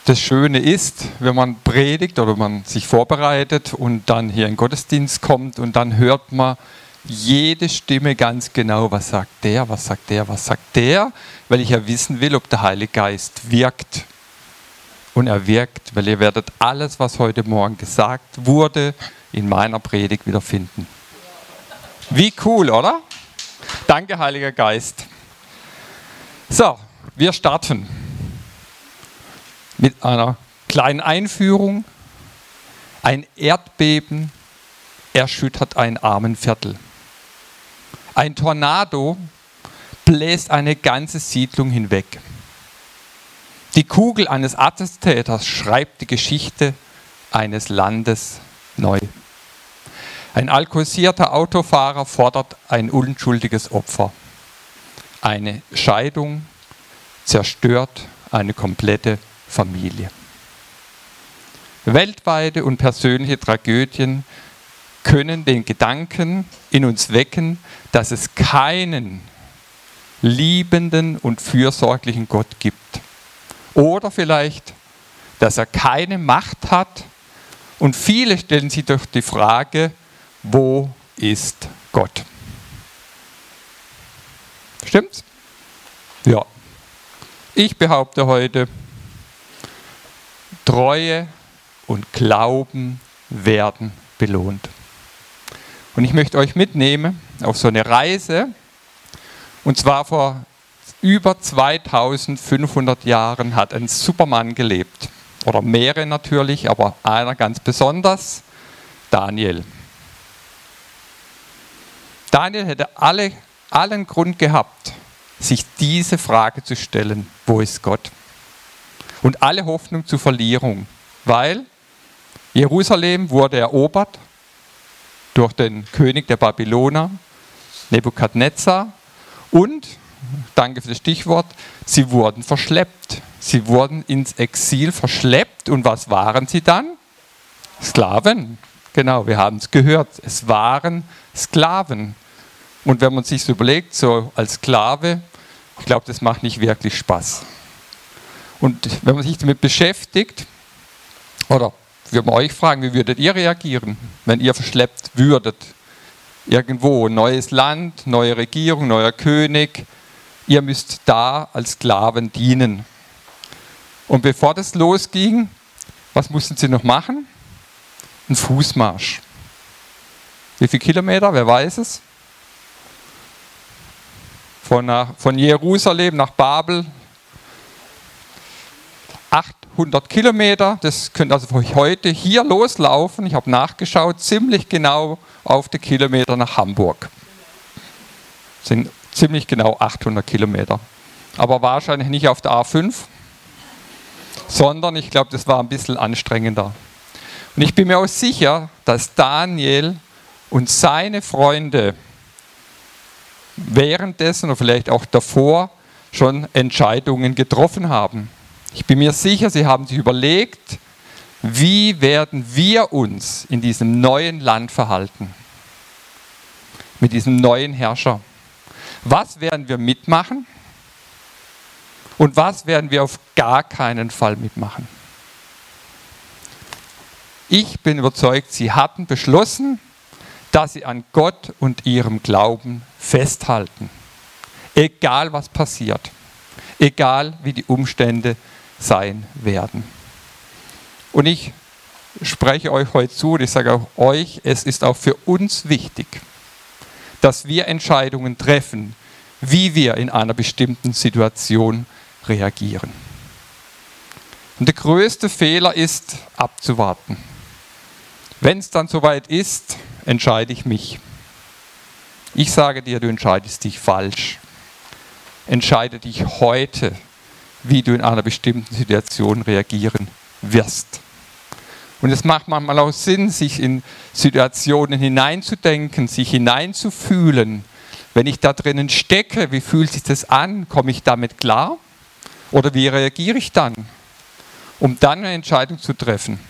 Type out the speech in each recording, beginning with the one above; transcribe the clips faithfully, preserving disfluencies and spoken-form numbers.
das Schöne ist, wenn man predigt oder man sich vorbereitet und dann hier in den Gottesdienst kommt und dann hört man jede Stimme ganz genau, was sagt der, was sagt der, was sagt der, weil ich ja wissen will, ob der Heilige Geist wirkt. Und er wirkt, weil ihr werdet alles, was heute Morgen gesagt wurde, in meiner Predigt wiederfinden. Wie cool, oder? Danke, Heiliger Geist. So, wir starten mit einer kleinen Einführung. Ein Erdbeben erschüttert ein Armenviertel. Ein Tornado bläst eine ganze Siedlung hinweg. Die Kugel eines Attentäters schreibt die Geschichte eines Landes neu. Ein alkoholisierter Autofahrer fordert ein unschuldiges Opfer. Eine Scheidung zerstört eine komplette Familie. Weltweite und persönliche Tragödien können den Gedanken in uns wecken, dass es keinen liebenden und fürsorglichen Gott gibt. Oder vielleicht, dass er keine Macht hat. Und viele stellen sich doch die Frage, wo ist Gott? Stimmt's? Ja. Ich behaupte heute, Treue und Glauben werden belohnt. Und ich möchte euch mitnehmen auf so eine Reise. Und zwar vor über zweitausendfünfhundert Jahren hat ein Supermann gelebt. Oder mehrere natürlich, aber einer ganz besonders, Daniel. Daniel hätte alle, allen Grund gehabt, sich diese Frage zu stellen, wo ist Gott? Und alle Hoffnung zur Verlierung, weil Jerusalem wurde erobert durch den König der Babyloner, Nebukadnezar, und, danke für das Stichwort, sie wurden verschleppt. Sie wurden ins Exil verschleppt. Und was waren sie dann? Sklaven. Genau, wir haben es gehört. Es waren Sklaven. Und wenn man sich so überlegt, so als Sklave, ich glaube, das macht nicht wirklich Spaß. Und wenn man sich damit beschäftigt, oder wir würden euch fragen, wie würdet ihr reagieren, wenn ihr verschleppt würdet? Irgendwo, neues Land, neue Regierung, neuer König. Ihr müsst da als Sklaven dienen. Und bevor das losging, was mussten sie noch machen? Ein Fußmarsch. Wie viele Kilometer? Wer weiß es? Von, nach, von Jerusalem nach Babel. achthundert Kilometer. Das könnt also für heute hier loslaufen. Ich habe nachgeschaut, ziemlich genau auf die Kilometer nach Hamburg. Das sind ziemlich genau achthundert Kilometer. Aber wahrscheinlich nicht auf der A fünf. Sondern ich glaube, das war ein bisschen anstrengender. Und ich bin mir auch sicher, dass Daniel und seine Freunde währenddessen oder vielleicht auch davor schon Entscheidungen getroffen haben. Ich bin mir sicher, sie haben sich überlegt, wie werden wir uns in diesem neuen Land verhalten? Mit diesem neuen Herrscher. Was werden wir mitmachen? Und was werden wir auf gar keinen Fall mitmachen? Ich bin überzeugt, sie hatten beschlossen, dass sie an Gott und ihrem Glauben festhalten. Egal was passiert. Egal wie die Umstände sein werden. Und ich spreche euch heute zu und ich sage auch euch, es ist auch für uns wichtig, dass wir Entscheidungen treffen, wie wir in einer bestimmten Situation reagieren. Und der größte Fehler ist, abzuwarten. Wenn es dann soweit ist, entscheide ich mich. Ich sage dir, du entscheidest dich falsch. Entscheide dich heute, wie du in einer bestimmten Situation reagieren wirst. Und es macht manchmal auch Sinn, sich in Situationen hineinzudenken, sich hineinzufühlen. Wenn ich da drinnen stecke, wie fühlt sich das an? Komme ich damit klar? Oder wie reagiere ich dann? Um dann eine Entscheidung zu treffen.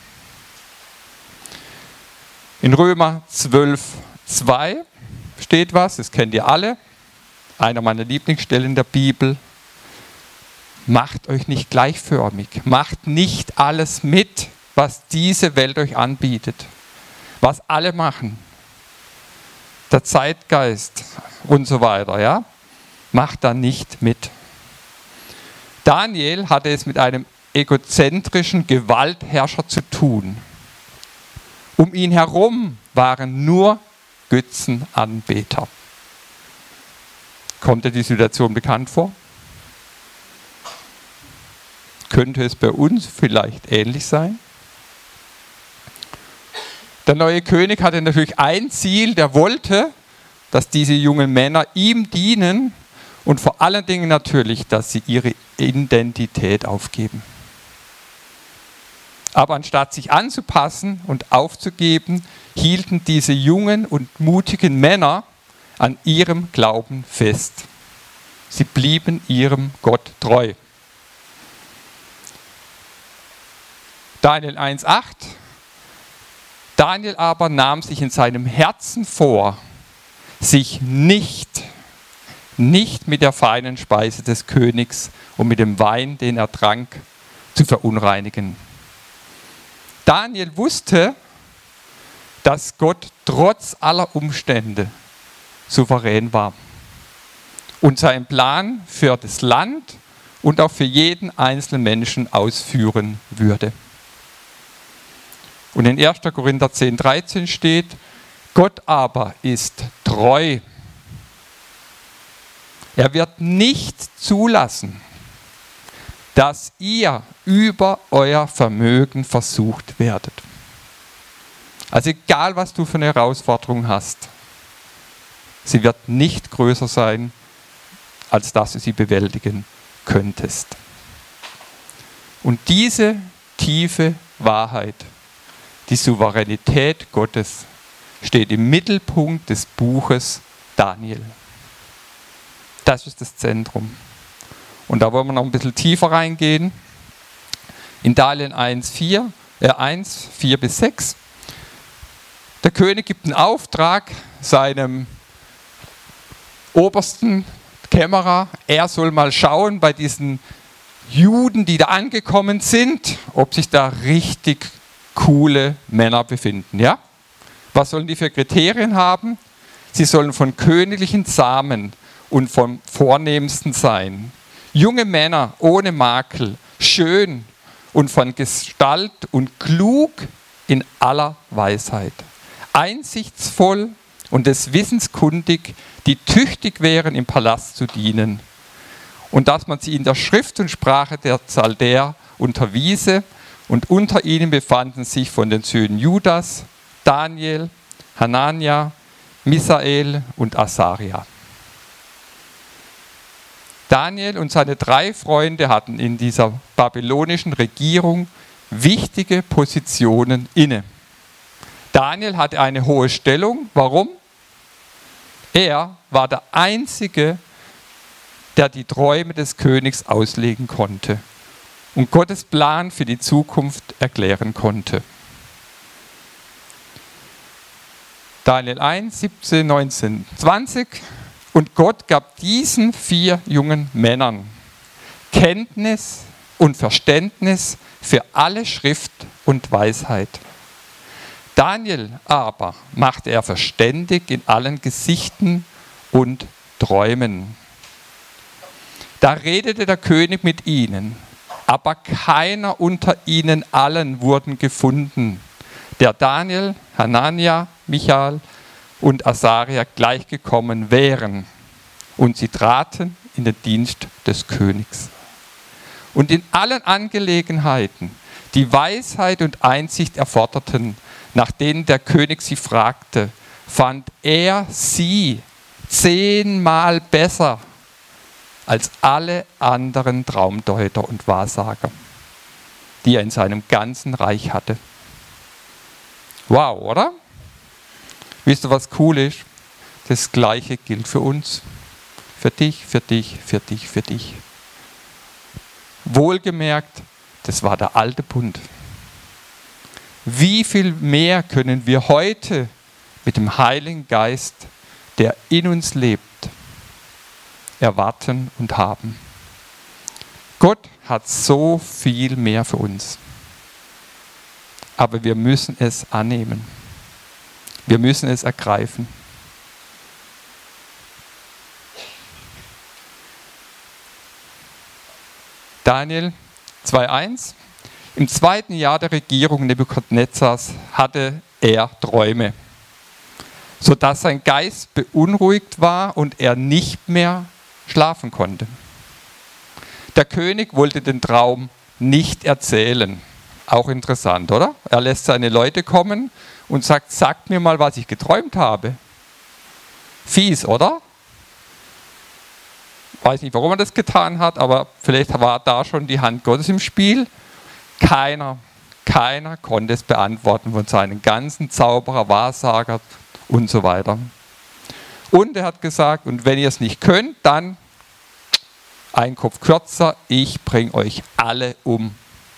In Römer zwölf, zwei steht was, das kennt ihr alle. Einer meiner Lieblingsstellen in der Bibel. macht euch nicht gleichförmig, macht nicht alles mit, was diese Welt euch anbietet, was alle machen, der Zeitgeist und so weiter, ja, macht da nicht mit. Daniel hatte es mit einem egozentrischen Gewaltherrscher zu tun. Um ihn herum waren nur Götzenanbeter. Kommt dir die Situation bekannt vor? Könnte es bei uns vielleicht ähnlich sein? Der neue König hatte natürlich ein Ziel, der wollte, dass diese jungen Männer ihm dienen und vor allen Dingen natürlich, dass sie ihre Identität aufgeben. Aber anstatt sich anzupassen und aufzugeben, hielten diese jungen und mutigen Männer an ihrem Glauben fest. Sie blieben ihrem Gott treu. Daniel eins acht. Daniel aber nahm sich in seinem Herzen vor, sich nicht, nicht mit der feinen Speise des Königs und mit dem Wein, den er trank, zu verunreinigen. Daniel wusste, dass Gott trotz aller Umstände souverän war und seinen Plan für das Land und auch für jeden einzelnen Menschen ausführen würde. Und in erster Korinther zehn dreizehn steht, Gott aber ist treu. Er wird nicht zulassen, dass ihr über euer Vermögen versucht werdet. Also egal, was du für eine Herausforderung hast, sie wird nicht größer sein, als dass du sie bewältigen könntest. Und diese tiefe Wahrheit, die Souveränität Gottes, steht im Mittelpunkt des Buches Daniel. Das ist das Zentrum. Und da wollen wir noch ein bisschen tiefer reingehen. In Daniel eins, vier, äh eins, vier bis sechs. Der König gibt einen Auftrag seinem obersten Kämmerer, er soll mal schauen bei diesen Juden, die da angekommen sind, ob sich da richtig coole Männer befinden. Ja? Was sollen die für Kriterien haben? Sie sollen von königlichen Samen und vom Vornehmsten sein. Junge Männer ohne Makel, schön und von Gestalt und klug in aller Weisheit. Einsichtsvoll und des Wissens kundig, die tüchtig wären, im Palast zu dienen. Und dass man sie in der Schrift und Sprache der Chaldäer unterwiese. Und unter ihnen befanden sich von den Söhnen Judas, Daniel, Hanania, Misael und Asaria. Daniel und seine drei Freunde hatten in dieser babylonischen Regierung wichtige Positionen inne. Daniel hatte eine hohe Stellung. Warum? Er war der Einzige, der die Träume des Königs auslegen konnte und Gottes Plan für die Zukunft erklären konnte. Daniel eins, siebzehn, neunzehn, zwanzig. Und Gott gab diesen vier jungen Männern Kenntnis und Verständnis für alle Schrift und Weisheit. Daniel aber machte er verständig in allen Gesichten und Träumen. Da redete der König mit ihnen, aber keiner unter ihnen allen wurden gefunden, der Daniel, Hanania, Michael und Asaria gleichgekommen wären. Und sie traten in den Dienst des Königs. Und in allen Angelegenheiten, die Weisheit und Einsicht erforderten, nach denen der König sie fragte, fand er sie zehnmal besser als alle anderen Traumdeuter und Wahrsager, die er in seinem ganzen Reich hatte. Wow, oder? Wisst ihr, was cool ist? Das Gleiche gilt für uns. Für dich, für dich, für dich, für dich. Wohlgemerkt, das war der alte Bund. Wie viel mehr können wir heute mit dem Heiligen Geist, der in uns lebt, erwarten und haben? Gott hat so viel mehr für uns. Aber wir müssen es annehmen. Wir müssen es ergreifen. Daniel zwei eins. Im zweiten Jahr der Regierung Nebukadnezars hatte er Träume, sodass sein Geist beunruhigt war und er nicht mehr schlafen konnte. Der König wollte den Traum nicht erzählen. Auch interessant, oder? Er lässt seine Leute kommen und sagt, sagt mir mal, was ich geträumt habe. Fies, oder? Weiß nicht, warum er das getan hat, aber vielleicht war da schon die Hand Gottes im Spiel. Keiner, keiner konnte es beantworten von seinen ganzen Zauberer, Wahrsager und so weiter. Und er hat gesagt, und wenn ihr es nicht könnt, dann ein Kopf kürzer, ich bringe euch alle um.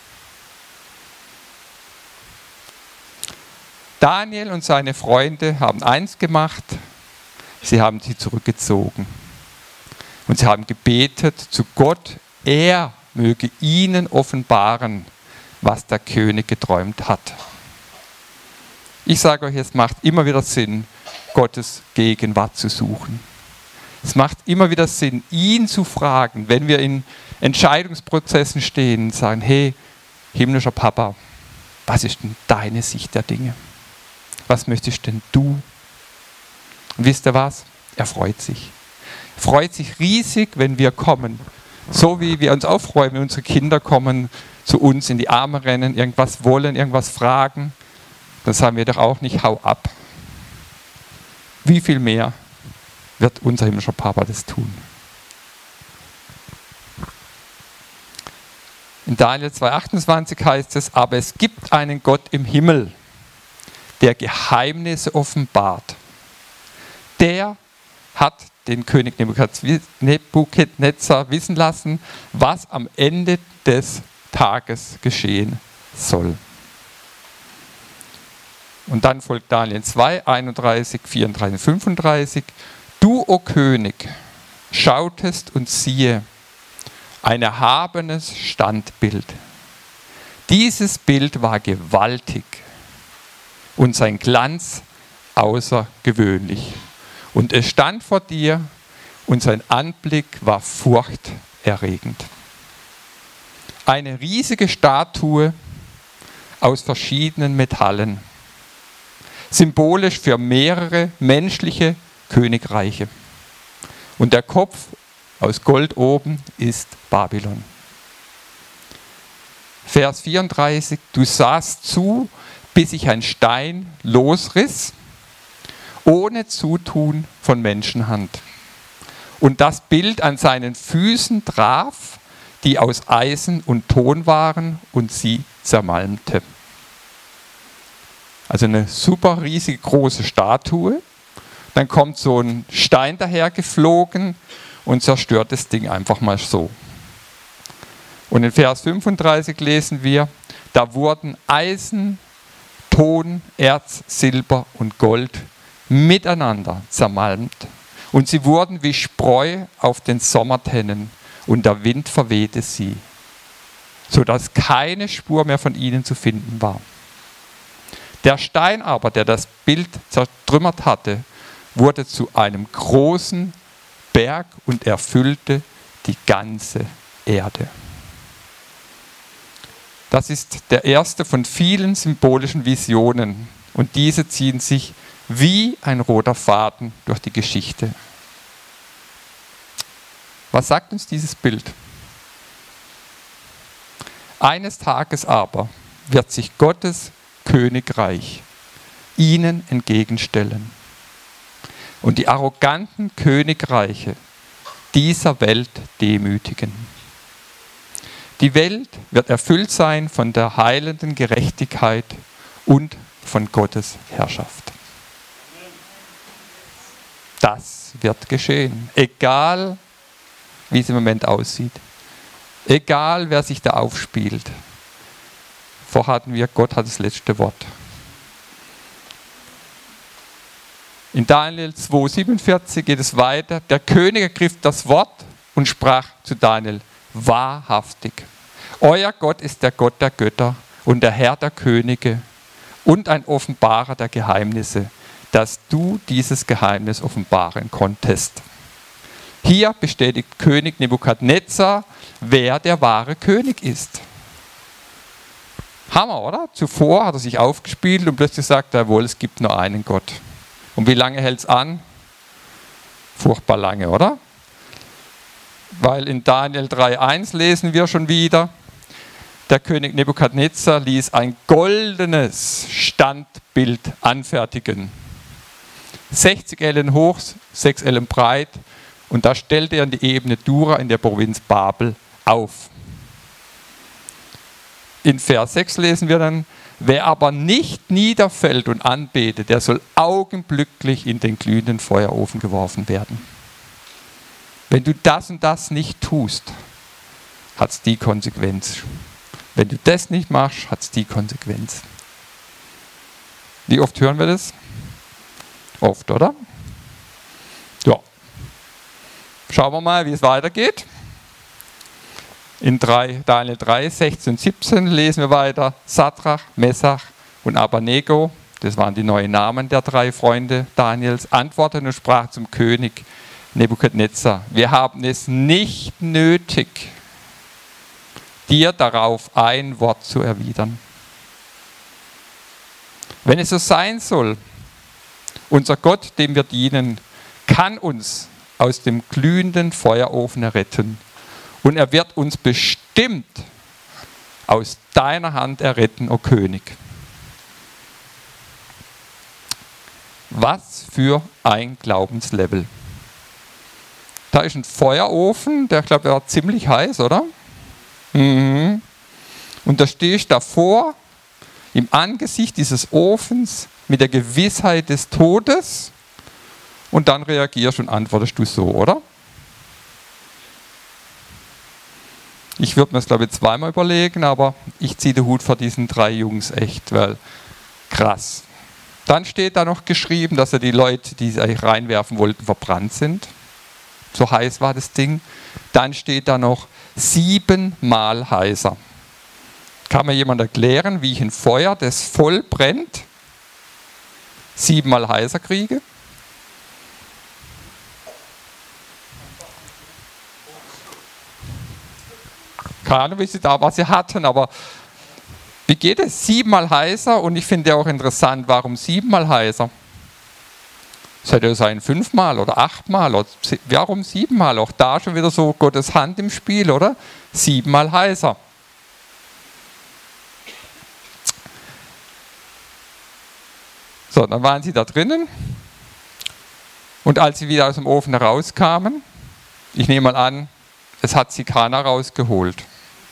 Daniel und seine Freunde haben eins gemacht, sie haben sie zurückgezogen. Und sie haben gebetet zu Gott, er möge ihnen offenbaren, was der König geträumt hat. Ich sage euch, es macht immer wieder Sinn, Gottes Gegenwart zu suchen. Es macht immer wieder Sinn, ihn zu fragen, wenn wir in Entscheidungsprozessen stehen und sagen, hey, himmlischer Papa, was ist denn deine Sicht der Dinge? Was möchtest denn du? Und wisst ihr was? Er freut sich. Er freut sich riesig, wenn wir kommen. So wie wir uns auch freuen, wenn unsere Kinder kommen, zu uns in die Arme rennen, irgendwas wollen, irgendwas fragen. Dann sagen wir doch auch nicht, hau ab. Wie viel mehr wird unser himmlischer Papa das tun? In Daniel zwei achtundzwanzig heißt es, aber es gibt einen Gott im Himmel, der Geheimnisse offenbart. Der hat den König Nebukadnezar wissen lassen, was am Ende des Tages geschehen soll. Und dann folgt Daniel zwei, einunddreißig, vierunddreißig, fünfunddreißig. Du, o König, schautest und siehe, ein erhabenes Standbild. Dieses Bild war gewaltig und sein Glanz außergewöhnlich. Und es stand vor dir und sein Anblick war furchterregend. Eine riesige Statue aus verschiedenen Metallen, symbolisch für mehrere menschliche Königreiche. Und der Kopf aus Gold oben ist Babylon. Vers vierunddreißig, du sahst zu, bis sich ein Stein losriss, ohne Zutun von Menschenhand. Und das Bild an seinen Füßen traf, die aus Eisen und Ton waren, und sie zermalmte. Also eine super riesige große Statue. Dann kommt so ein Stein dahergeflogen und zerstört das Ding einfach mal so. Und in Vers fünfunddreißig lesen wir, da wurden Eisen, Ton, Erz, Silber und Gold miteinander zermalmt. Und sie wurden wie Spreu auf den Sommertennen und der Wind verwehte sie, sodass keine Spur mehr von ihnen zu finden war. Der Stein aber, der das Bild zertrümmert hatte, wurde zu einem großen Berg und erfüllte die ganze Erde. Das ist der erste von vielen symbolischen Visionen und diese ziehen sich wie ein roter Faden durch die Geschichte. Was sagt uns dieses Bild? Eines Tages aber wird sich Gottes Königreich ihnen entgegenstellen und die arroganten Königreiche dieser Welt demütigen. Die Welt wird erfüllt sein von der heilenden Gerechtigkeit und von Gottes Herrschaft. Das wird geschehen, egal wie es im Moment aussieht, egal wer sich da aufspielt. Vorher hatten wir, Gott hat das letzte Wort. In Daniel zwei siebenundvierzig geht es weiter. Der König ergriff das Wort und sprach zu Daniel, wahrhaftig. Euer Gott ist der Gott der Götter und der Herr der Könige und ein Offenbarer der Geheimnisse, dass du dieses Geheimnis offenbaren konntest. Hier bestätigt König Nebukadnezar, wer der wahre König ist. Hammer, oder? Zuvor hat er sich aufgespielt und plötzlich sagt er, wohl, es gibt nur einen Gott. Und wie lange hält es an? Furchtbar lange, oder? Weil in Daniel drei eins lesen wir schon wieder, der König Nebukadnezar ließ ein goldenes Standbild anfertigen. sechzig Ellen hoch, sechs Ellen breit, und da stellte er in die Ebene Dura in der Provinz Babel auf. In Vers sechs lesen wir dann, wer aber nicht niederfällt und anbetet, der soll augenblicklich in den glühenden Feuerofen geworfen werden. Wenn du das und das nicht tust, hat es die Konsequenz. Wenn du das nicht machst, hat es die Konsequenz. Wie oft hören wir das? Oft, oder? Ja. Schauen wir mal, wie es weitergeht. In Daniel drei, sechzehn und siebzehn lesen wir weiter, Sadrach, Mesach und Abednego, das waren die neuen Namen der drei Freunde Daniels, antworteten und sprach zum König Nebukadnezar, wir haben es nicht nötig, dir darauf ein Wort zu erwidern. Wenn es so sein soll, unser Gott, dem wir dienen, kann uns aus dem glühenden Feuerofen erretten. Und er wird uns bestimmt aus deiner Hand erretten, o König. Was für ein Glaubenslevel. Da ist ein Feuerofen, der, ich glaube, der war ziemlich heiß, oder? Mhm. Und da stehst du davor, im Angesicht dieses Ofens, mit der Gewissheit des Todes, und dann reagierst und antwortest du so, oder? Ich würde mir das, glaube ich, zweimal überlegen, aber ich ziehe den Hut vor diesen drei Jungs echt, weil krass. Dann steht da noch geschrieben, dass ja die Leute, die sie eigentlich reinwerfen wollten, verbrannt sind. So heiß war das Ding. Dann steht da noch siebenmal heißer. Kann mir jemand erklären, wie ich ein Feuer, das voll brennt, siebenmal heißer kriege? Keine Ahnung, wie sie da was sie hatten, aber wie geht es? Siebenmal heißer, und ich finde auch interessant, warum siebenmal heißer? Es hätte ja sein fünfmal oder achtmal, oder warum siebenmal? Auch da schon wieder so Gottes Hand im Spiel, oder? Siebenmal heißer. So, dann waren sie da drinnen, und als sie wieder aus dem Ofen herauskamen, ich nehme mal an, es hat sie keiner rausgeholt.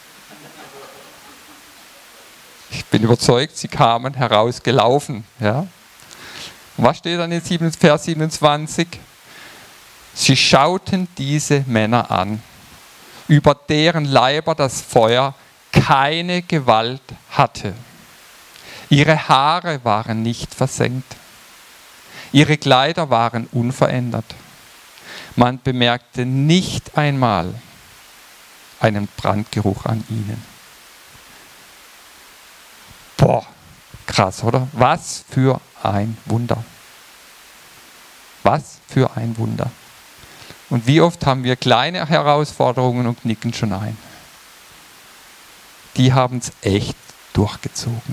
Ich bin überzeugt, sie kamen herausgelaufen. Ja? Und was steht dann in Vers siebenundzwanzig? Sie schauten diese Männer an, über deren Leiber das Feuer keine Gewalt hatte. Ihre Haare waren nicht versengt. Ihre Kleider waren unverändert. Man bemerkte nicht einmal einen Brandgeruch an ihnen. Boah, krass, oder? Was für ein Wunder. Was für ein Wunder. Und wie oft haben wir kleine Herausforderungen und knicken schon ein. Die haben es echt durchgezogen.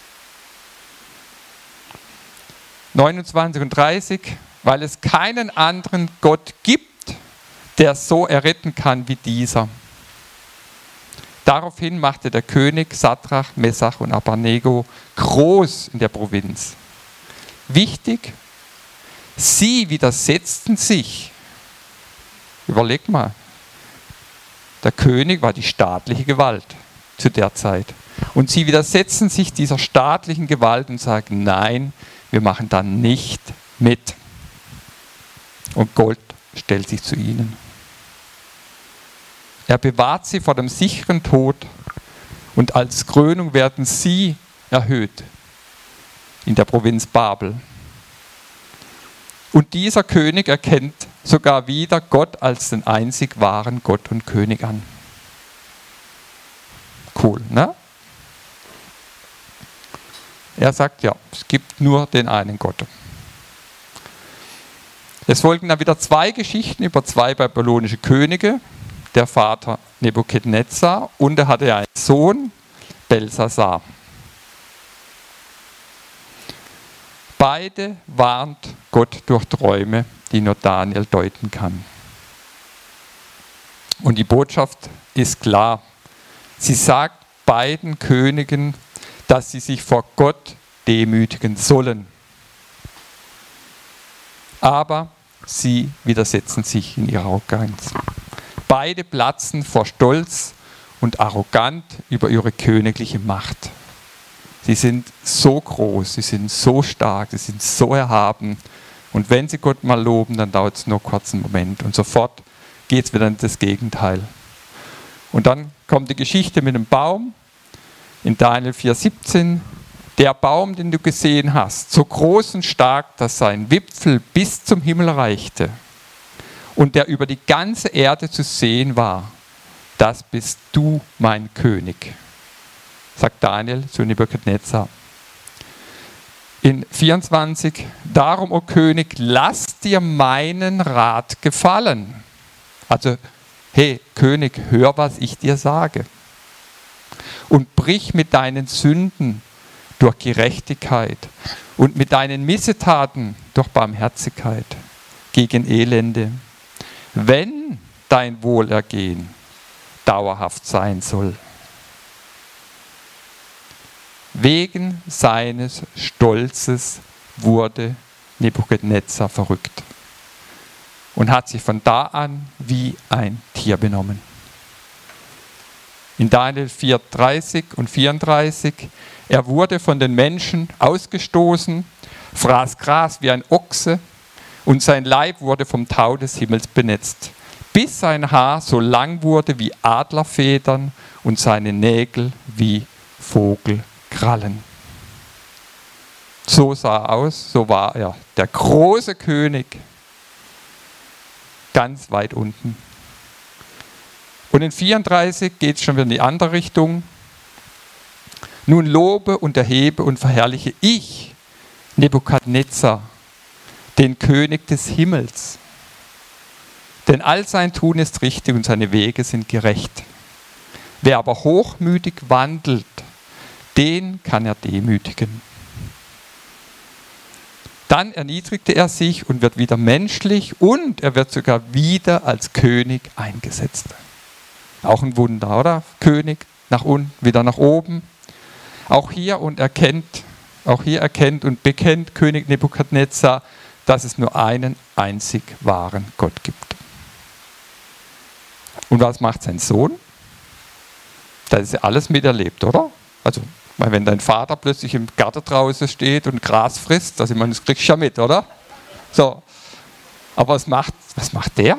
neunundzwanzig und dreißig, weil es keinen anderen Gott gibt, der so erretten kann wie dieser. Daraufhin machte der König Sadrach, Mesach und Abednego groß in der Provinz. Wichtig, sie widersetzten sich. Überleg mal, der König war die staatliche Gewalt zu der Zeit. Und sie widersetzen sich dieser staatlichen Gewalt und sagen, nein, wir machen da nicht mit. Und Gott stellt sich zu ihnen. Er bewahrt sie vor dem sicheren Tod, und als Krönung werden sie erhöht in der Provinz Babel. Und dieser König erkennt sogar wieder Gott als den einzig wahren Gott und König an. Cool, ne? Er sagt, ja, es gibt nur den einen Gott. Es folgen dann wieder zwei Geschichten über zwei babylonische Könige. Der Vater Nebukadnezar und er hatte einen Sohn, Belsassar. Beide warnt Gott durch Träume, die nur Daniel deuten kann. Und die Botschaft ist klar. Sie sagt beiden Königen, dass sie sich vor Gott demütigen sollen. Aber sie widersetzen sich in ihrer Arroganz. Beide platzen vor Stolz und arrogant über ihre königliche Macht. Sie sind so groß, sie sind so stark, sie sind so erhaben. Und wenn sie Gott mal loben, dann dauert es nur kurz einen Moment. Und sofort geht es wieder in das Gegenteil. Und dann kommt die Geschichte mit dem Baum in Daniel vier siebzehn. Der Baum, den du gesehen hast, so groß und stark, dass sein Wipfel bis zum Himmel reichte und der über die ganze Erde zu sehen war, das bist du, mein König, sagt Daniel zu Nebukadnezar. In vierundzwanzig, darum, o König, lass dir meinen Rat gefallen. Also, hey König, hör, was ich dir sage. Und brich mit deinen Sünden durch Gerechtigkeit und mit deinen Missetaten durch Barmherzigkeit gegen Elende, wenn dein Wohlergehen dauerhaft sein soll. Wegen seines Stolzes wurde Nebukadnezar verrückt und hat sich von da an wie ein Tier benommen. In Daniel vier dreißig und vierunddreißig, er wurde von den Menschen ausgestoßen, fraß Gras wie ein Ochse und sein Leib wurde vom Tau des Himmels benetzt, bis sein Haar so lang wurde wie Adlerfedern und seine Nägel wie Vogelkrallen. So sah er aus, so war er, der große König, ganz weit unten. Und in vierunddreißig geht es schon wieder in die andere Richtung. Nun lobe und erhebe und verherrliche ich, Nebukadnezar, den König des Himmels. Denn all sein Tun ist richtig und seine Wege sind gerecht. Wer aber hochmütig wandelt, den kann er demütigen. Dann erniedrigte er sich und wird wieder menschlich und er wird sogar wieder als König eingesetzt. Auch ein Wunder, oder? König nach unten, wieder nach oben. Auch hier und erkennt, auch hier erkennt und bekennt König Nebukadnezar, dass es nur einen einzig wahren Gott gibt. Und was macht sein Sohn? Das ist ja alles miterlebt, oder? Also, wenn dein Vater plötzlich im Garten draußen steht und Gras frisst, das, ich meine, das kriegst du ja mit, oder? So. Aber was macht, was macht der?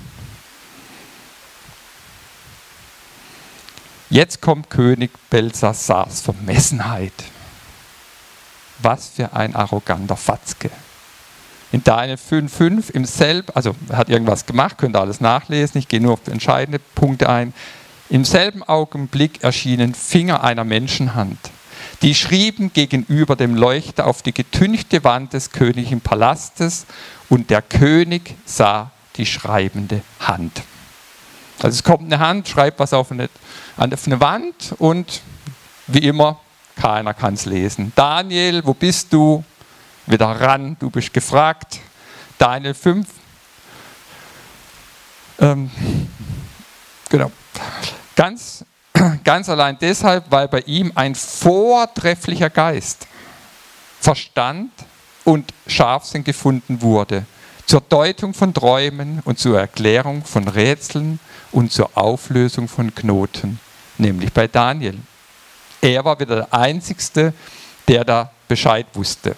Jetzt kommt König Belsassars Vermessenheit. Was für ein arroganter Fatzke. In Daniel fünf fünf im selben, also er hat irgendwas gemacht, könnt ihr alles nachlesen, ich gehe nur auf entscheidende Punkte ein. Im selben Augenblick erschienen Finger einer Menschenhand. Die schrieben gegenüber dem Leuchter auf die getünchte Wand des königlichen Palastes und der König sah die schreibende Hand. Also es kommt eine Hand, schreibt was auf eine, auf eine Wand und wie immer, keiner kann es lesen. Daniel, wo bist du? Wieder ran, du bist gefragt. Daniel fünf. Ähm, genau. Ganz, ganz allein deshalb, weil bei ihm ein vortrefflicher Geist, Verstand und Scharfsinn gefunden wurde, zur Deutung von Träumen und zur Erklärung von Rätseln und zur Auflösung von Knoten, nämlich bei Daniel. Er war wieder der Einzige, der da Bescheid wusste.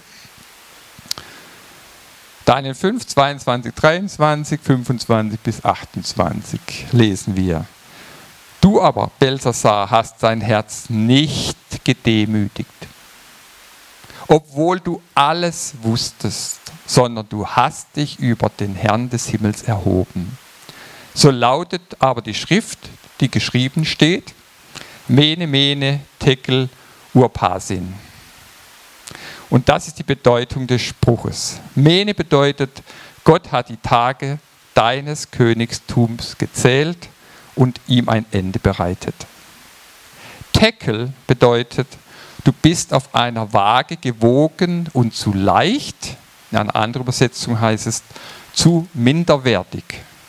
Daniel fünf, zweiundzwanzig, dreiundzwanzig, fünfundzwanzig bis achtundzwanzig lesen wir. Du aber, Belsassar, hast dein Herz nicht gedemütigt, obwohl du alles wusstest, sondern du hast dich über den Herrn des Himmels erhoben. So lautet aber die Schrift, die geschrieben steht, Mene, Mene, Tekel, Urpasin. Und das ist die Bedeutung des Spruches. Mene bedeutet, Gott hat die Tage deines Königstums gezählt und ihm ein Ende bereitet. Tekel bedeutet, du bist auf einer Waage gewogen und zu leicht. In einer anderen Übersetzung heißt es, zu minderwertig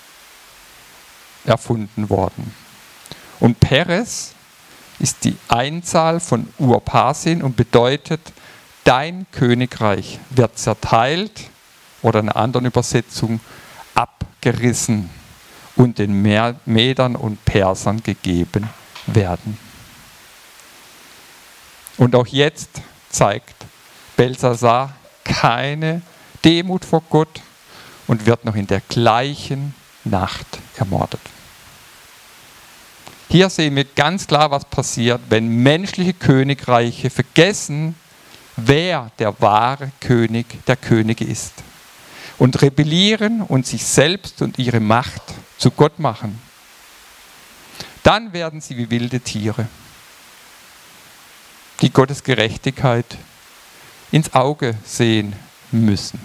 erfunden worden. Und Peres ist die Einzahl von Urpasin und bedeutet, dein Königreich wird zerteilt oder in einer anderen Übersetzung abgerissen und den Medern und Persern gegeben werden. Und auch jetzt zeigt Belsasar keine Demut vor Gott und wird noch in der gleichen Nacht ermordet. Hier sehen wir ganz klar, was passiert, wenn menschliche Königreiche vergessen, wer der wahre König der Könige ist und rebellieren und sich selbst und ihre Macht zu Gott machen. Dann werden sie wie wilde Tiere, die Gottes Gerechtigkeit ins Auge sehen müssen.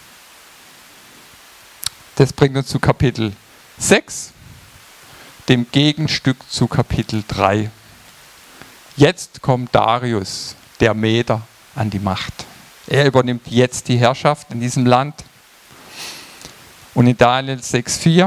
Das bringt uns zu Kapitel sechs, dem Gegenstück zu Kapitel drei. Jetzt kommt Darius, der Meder, an die Macht. Er übernimmt jetzt die Herrschaft in diesem Land. Und in Daniel sechs vier,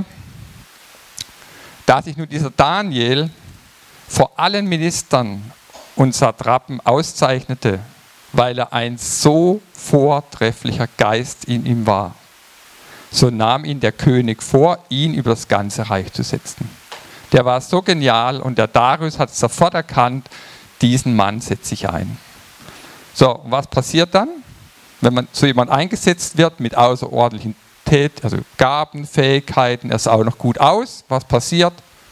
da sich nun dieser Daniel vor allen Ministern und Satrapen auszeichnete, weil er ein so vortrefflicher Geist in ihm war, so nahm ihn der König vor, ihn über das ganze Reich zu setzen. Der war so genial und der Darius hat sofort erkannt, diesen Mann setze ich ein. So, und was passiert dann, wenn man zu jemandem eingesetzt wird mit außerordentlichen Tät, also Gaben, Fähigkeiten, er sah auch noch gut aus? Was passiert?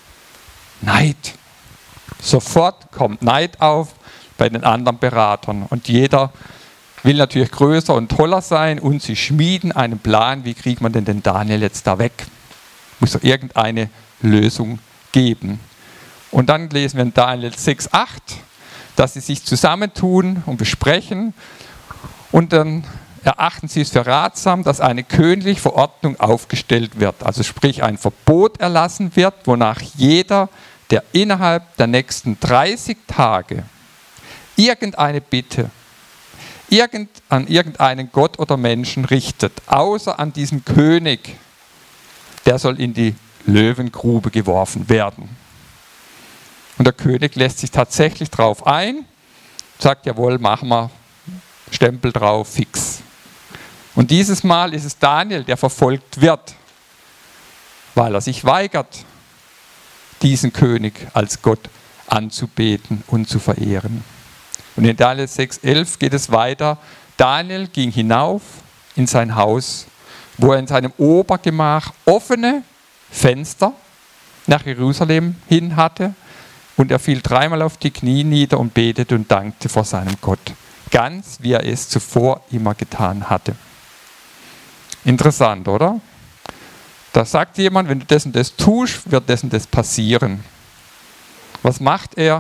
Neid. Sofort kommt Neid auf bei den anderen Beratern und jeder will natürlich größer und toller sein und sie schmieden einen Plan, wie kriegt man denn den Daniel jetzt da weg? Muss doch irgendeine Lösung geben. Und dann lesen wir in Daniel sechs acht, dass sie sich zusammentun und besprechen und dann erachten sie es für ratsam, dass eine königliche Verordnung aufgestellt wird, also sprich ein Verbot erlassen wird, wonach jeder, der innerhalb der nächsten dreißig Tage irgendeine Bitte irgend, an irgendeinen Gott oder Menschen richtet, außer an diesen König, der soll in die Löwengrube geworfen werden. Und der König lässt sich tatsächlich drauf ein, sagt, jawohl, machen wir, Stempel drauf, fix. Und dieses Mal ist es Daniel, der verfolgt wird, weil er sich weigert, diesen König als Gott anzubeten und zu verehren. Und in Daniel sechs elf geht es weiter. Daniel ging hinauf in sein Haus, wo er in seinem Obergemach offene Fenster nach Jerusalem hin hatte. Und er fiel dreimal auf die Knie nieder und betete und dankte vor seinem Gott, ganz wie er es zuvor immer getan hatte. Interessant, oder? Da sagt jemand, wenn du das und das tust, wird das und das passieren. Was macht er?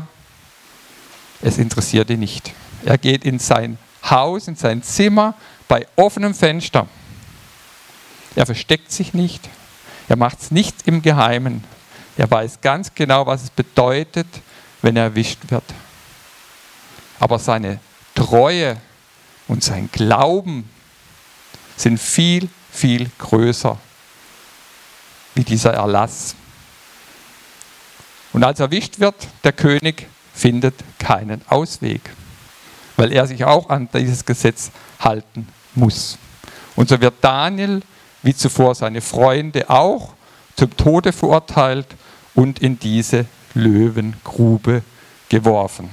Es interessiert ihn nicht. Er geht in sein Haus, in sein Zimmer bei offenem Fenster. Er versteckt sich nicht. Er macht es nicht im Geheimen. Er weiß ganz genau, was es bedeutet, wenn er erwischt wird. Aber seine Treue und sein Glauben sind viel, viel größer wie dieser Erlass. Und als er erwischt wird, der König findet keinen Ausweg, weil er sich auch an dieses Gesetz halten muss. Und so wird Daniel, wie zuvor seine Freunde auch, zum Tode verurteilt und in diese Löwengrube geworfen.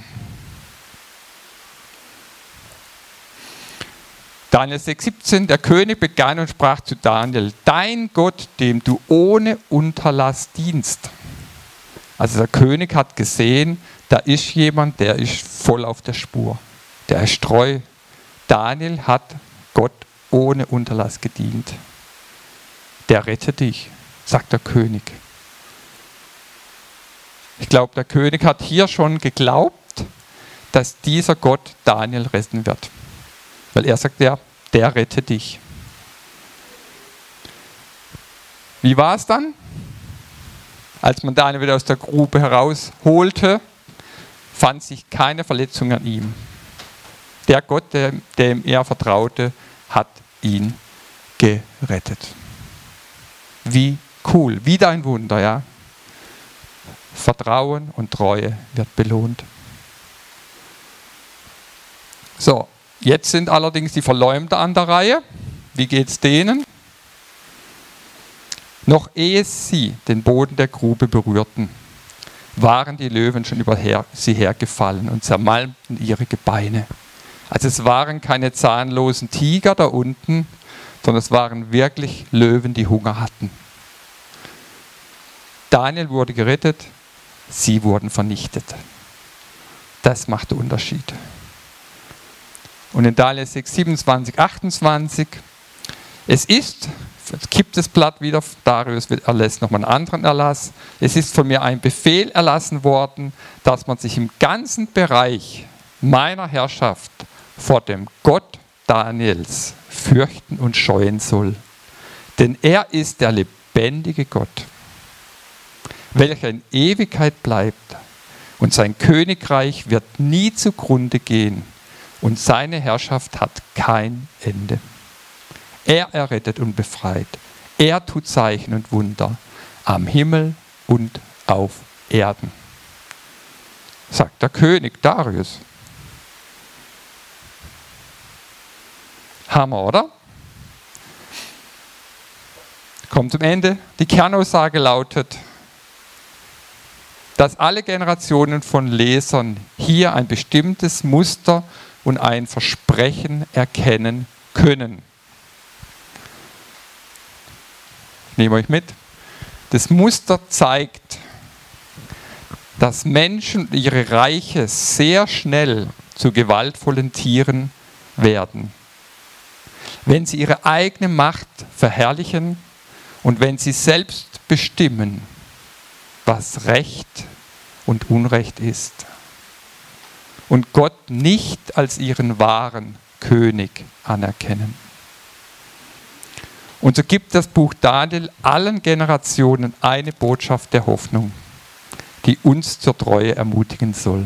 Daniel sechs siebzehn, der König begann und sprach zu Daniel, dein Gott, dem du ohne Unterlass dienst. Also der König hat gesehen, da ist jemand, der ist voll auf der Spur. Der ist treu. Daniel hat Gott ohne Unterlass gedient. Der rettet dich, sagt der König. Ich glaube, der König hat hier schon geglaubt, dass dieser Gott Daniel retten wird. Weil er sagt ja, der rettet dich. Wie war es dann? Als man Daniel wieder aus der Grube herausholte, fand sich keine Verletzung an ihm. Der Gott, dem, dem er vertraute, hat ihn gerettet. Wie cool, wieder ein Wunder, ja. Vertrauen und Treue wird belohnt. So, jetzt sind allerdings die Verleumder an der Reihe. Wie geht es denen? Noch ehe sie den Boden der Grube berührten, waren die Löwen schon über her, sie hergefallen und zermalmten ihre Gebeine. Also es waren keine zahnlosen Tiger da unten, sondern es waren wirklich Löwen, die Hunger hatten. Daniel wurde gerettet, sie wurden vernichtet. Das macht den Unterschied. Und in Daniel sechs, siebenundzwanzig, achtundzwanzig, es ist, jetzt kippt das Blatt wieder, Darius erlässt nochmal einen anderen Erlass, es ist von mir ein Befehl erlassen worden, dass man sich im ganzen Bereich meiner Herrschaft vor dem Gott Daniels fürchten und scheuen soll. Denn er ist der lebendige Gott, welcher in Ewigkeit bleibt, und sein Königreich wird nie zugrunde gehen und seine Herrschaft hat kein Ende. Er errettet und befreit. Er tut Zeichen und Wunder am Himmel und auf Erden. Sagt der König Darius. Hammer, oder? Kommt zum Ende. Die Kernaussage lautet, dass alle Generationen von Lesern hier ein bestimmtes Muster und ein Versprechen erkennen können. Ich nehme euch mit. Das Muster zeigt, dass Menschen und ihre Reiche sehr schnell zu gewaltvollen Tieren werden. Wenn sie ihre eigene Macht verherrlichen und wenn sie selbst bestimmen, was Recht und Unrecht ist und Gott nicht als ihren wahren König anerkennen. Und so gibt das Buch Daniel allen Generationen eine Botschaft der Hoffnung, die uns zur Treue ermutigen soll.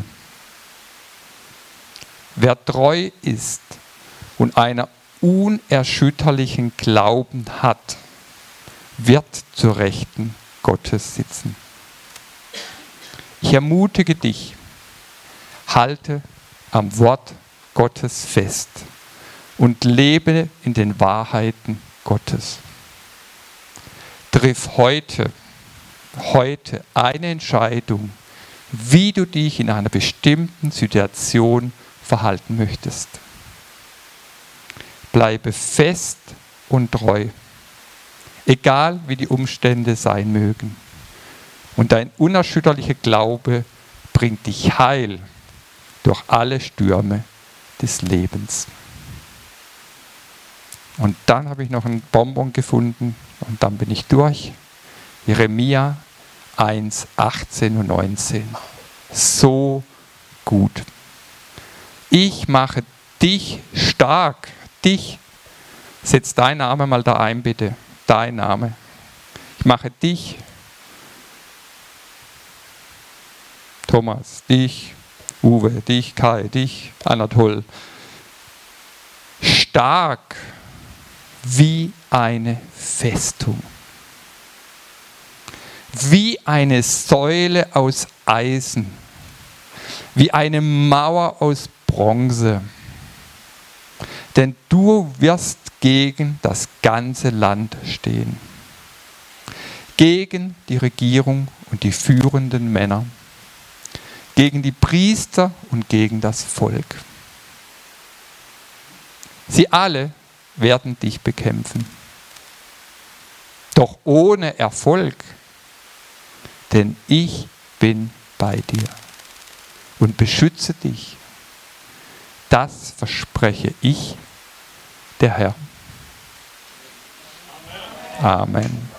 Wer treu ist und einer unerschütterlichen Glauben hat, wird zur Rechten Gottes sitzen. Ich ermutige dich, halte am Wort Gottes fest und lebe in den Wahrheiten Gottes. Triff heute, heute eine Entscheidung, wie du dich in einer bestimmten Situation verhalten möchtest. Bleibe fest und treu, egal wie die Umstände sein mögen. Und dein unerschütterlicher Glaube bringt dich heil durch alle Stürme des Lebens. Und dann habe ich noch einen Bonbon gefunden und dann bin ich durch. Jeremia eins, achtzehn und neunzehn. So gut. Ich mache dich stark. Dich. Setz deinen Namen mal da ein, bitte. Dein Name. Ich mache dich. Thomas, dich, Uwe, dich, Kai, dich, Anatol. Stark wie eine Festung. Wie eine Säule aus Eisen. Wie eine Mauer aus Bronze. Denn du wirst gegen das ganze Land stehen. Gegen die Regierung und die führenden Männer. Gegen die Priester und gegen das Volk. Sie alle werden dich bekämpfen. Doch ohne Erfolg, denn ich bin bei dir und beschütze dich. Das verspreche ich, der Herr. Amen.